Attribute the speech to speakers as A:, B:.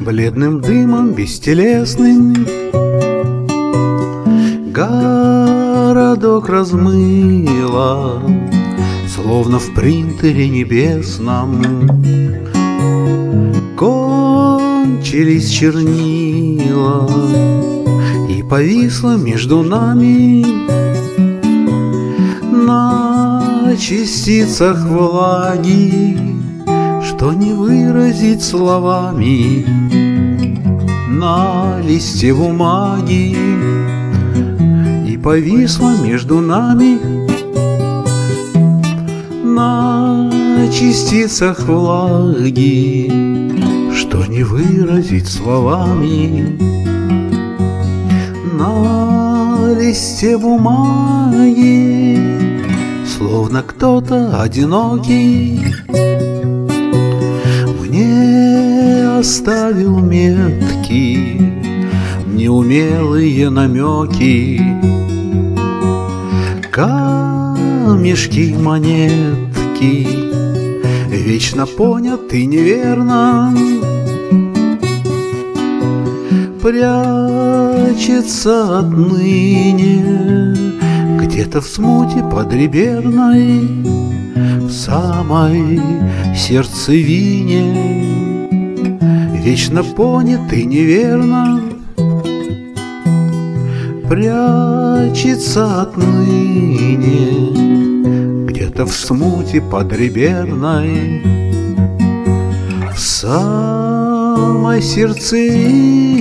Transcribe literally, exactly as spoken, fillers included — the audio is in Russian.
A: бледным дымом бестелесным городок размыло, словно в принтере небесном. Кончились чернила, и повисло между нами на частицах влаги, что не выразить словами, на листе бумаги. И повисло между нами на частицах влаги, что не выразить словами, на листе бумаги, словно кто-то одинокий мне оставил метки, неумелые намеки, камешки, монетки, вечно поняты неверно. Прячется отныне где-то в смуте подреберной, в самой сердцевине, вечно понятый неверно. Прячется отныне где-то в смуте подреберной, в самой сердцевине,